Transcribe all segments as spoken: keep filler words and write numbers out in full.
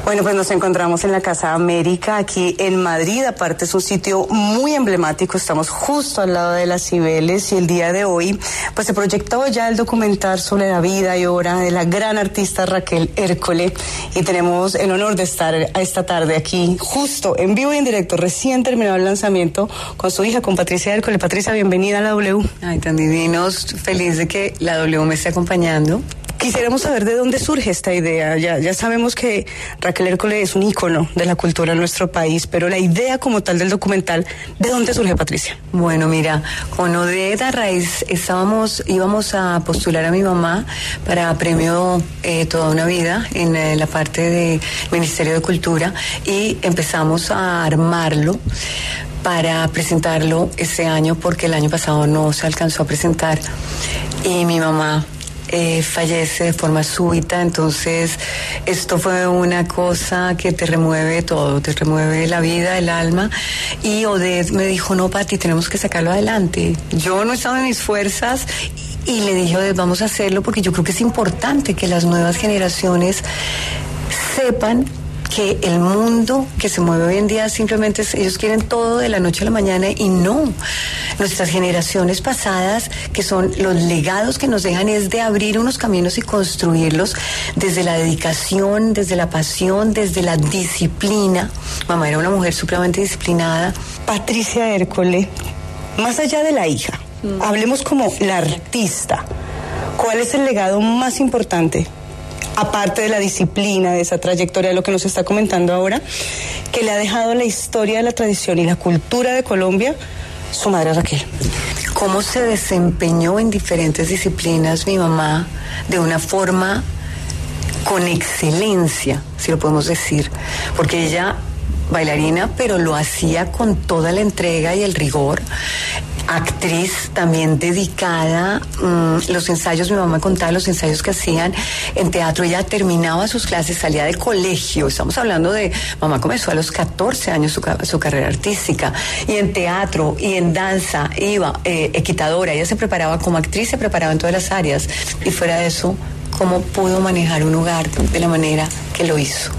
Bueno, pues nos encontramos en la Casa América, aquí en Madrid. Aparte es un sitio muy emblemático, estamos justo al lado de las Cibeles, y el día de hoy pues se proyectó ya el documental sobre la vida y obra de la gran artista Raquel Ercole, y tenemos el honor de estar esta tarde aquí justo en vivo y en directo, recién terminado el lanzamiento, con su hija, con Patricia Ercole. Patricia, bienvenida a la W. Ay, tan divinos, feliz de que la W me esté acompañando. Quisiéramos saber de dónde surge esta idea. Ya, ya sabemos que Raquel Ercole es un ícono de la cultura en nuestro país, pero la idea como tal del documental, ¿de dónde surge, Patricia? Bueno, mira, con Odette a raíz estábamos, íbamos a postular a mi mamá para premio eh, Toda una Vida en eh, la parte del Ministerio de Cultura, y empezamos a armarlo para presentarlo este año, porque el año pasado no se alcanzó a presentar, y mi mamá Eh, fallece de forma súbita. Entonces esto fue una cosa que te remueve todo, te remueve la vida, el alma, y Odette me dijo: no, Pati, tenemos que sacarlo adelante. Yo no estaba en mis fuerzas y le dije: Odette, vamos a hacerlo, porque yo creo que es importante que las nuevas generaciones sepan que el mundo que se mueve hoy en día simplemente es, ellos quieren todo de la noche a la mañana, y no. Nuestras generaciones pasadas, que son los legados que nos dejan, es de abrir unos caminos y construirlos desde la dedicación, desde la pasión, desde la disciplina. Mamá era una mujer supremamente disciplinada. Patricia Ercole, más allá de la hija, mm. hablemos como la artista. ¿Cuál es el legado más importante, aparte de la disciplina, de esa trayectoria, de lo que nos está comentando ahora, que le ha dejado la historia de la tradición y la cultura de Colombia su madre Raquel? Cómo se desempeñó en diferentes disciplinas mi mamá de una forma con excelencia, si lo podemos decir, porque ella, bailarina, pero lo hacía con toda la entrega y el rigor. Actriz también dedicada. Mmm, los ensayos, mi mamá contaba los ensayos que hacían en teatro. Ella terminaba sus clases, salía de colegio. Estamos hablando de, mamá comenzó a los catorce años su, su carrera artística, y en teatro y en danza iba, eh, equitadora. Ella se preparaba como actriz, se preparaba en todas las áreas, y fuera de eso, cómo pudo manejar un hogar de la manera que lo hizo.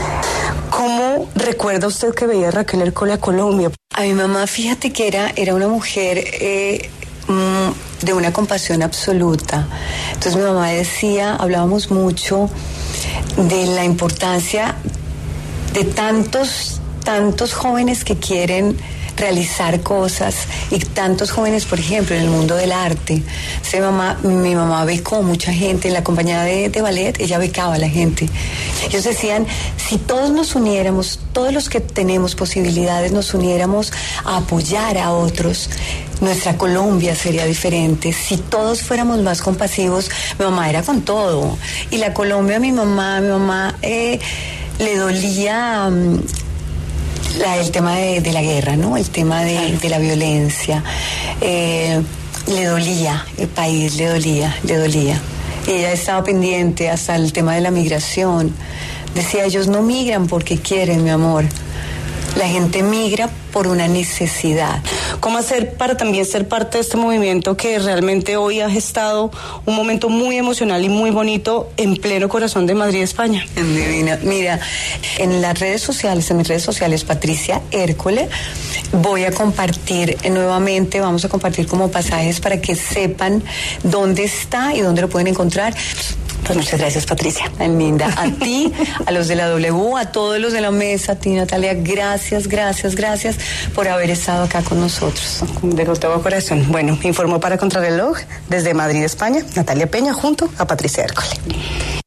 ¿Cómo recuerda usted que veía a Raquel Ercole a Colombia? A mi mamá, fíjate que era, era una mujer eh, mm, de una compasión absoluta. Entonces mi mamá decía, hablábamos mucho de la importancia de tantos, tantos jóvenes que quieren realizar cosas, y tantos jóvenes, por ejemplo, en el mundo del arte. Sí, mamá, mi mamá becó mucha gente en la compañía de, de ballet, ella becaba a la gente. Ellos decían, si todos nos uniéramos, todos los que tenemos posibilidades nos uniéramos a apoyar a otros, nuestra Colombia sería diferente. Si todos fuéramos más compasivos. Mi mamá era con todo, y la Colombia, mi mamá, mi mamá eh, le dolía um, La, el tema de, de la guerra, ¿no? El tema de, de la violencia. Eh, le dolía, el país le dolía, le dolía. Ella estaba pendiente hasta el tema de la migración. Decía, ellos no migran porque quieren, mi amor. La gente migra por una necesidad. ¿Cómo hacer para también ser parte de este movimiento que realmente hoy ha gestado un momento muy emocional y muy bonito en pleno corazón de Madrid, España? Divina. Mira, en las redes sociales, en mis redes sociales, Patricia Ercole, voy a compartir nuevamente, vamos a compartir como pasajes para que sepan dónde está y dónde lo pueden encontrar. Pues muchas gracias, Patricia. Tan linda. A ti, a los de la W, a todos los de la mesa, a ti, Natalia, gracias, gracias, gracias por haber estado acá con nosotros. De todo corazón. Bueno, informó para Contrarreloj desde Madrid, España, Natalia Peña, junto a Patricia Ercole.